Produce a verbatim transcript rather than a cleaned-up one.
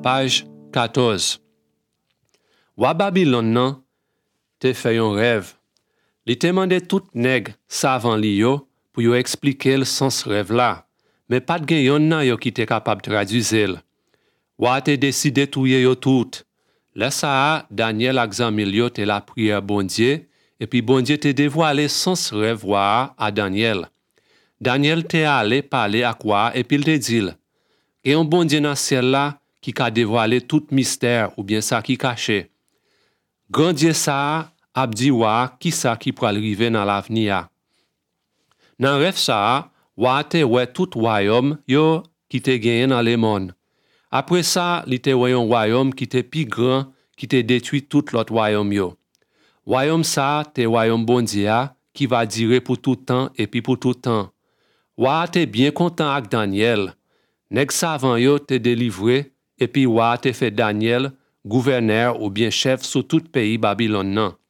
Page quatorze. Wa Babylone nan te fait un rêve. Li te mande tout nèg savant li yo pour yo expliquer le sens rêve là, mais pas de gen yon nan yo qui te capable traduire. Wa te décidé touye yo tout. Là ça Daniel ak zanmil yo te la prière bon Dieu et puis bon Dieu te dévoilé sens rêve wa à Daniel. Daniel te allé parler à quoi et puis il te dit et un bon Dieu dans ciel là qui a dévoilé tout mystère ou bien ça qui caché. Grand Dieu ça a dit wa qui ça qui pourra arriver dans l'avenir. Dans rêve ça wa te ouais tout royaume yo qui te gagné dans le monde. Après ça, li te ouais un royaume qui te plus grand qui te détruit tout l'autre royaume yo. Royaume ça te royaume bon Dieu qui va durer pour tout temps et puis pour tout temps. Wa te bien content avec Daniel. Nèg savant yo te délivré et puis wa te fait Daniel gouverneur ou bien chef sur tout pays Babylone nan.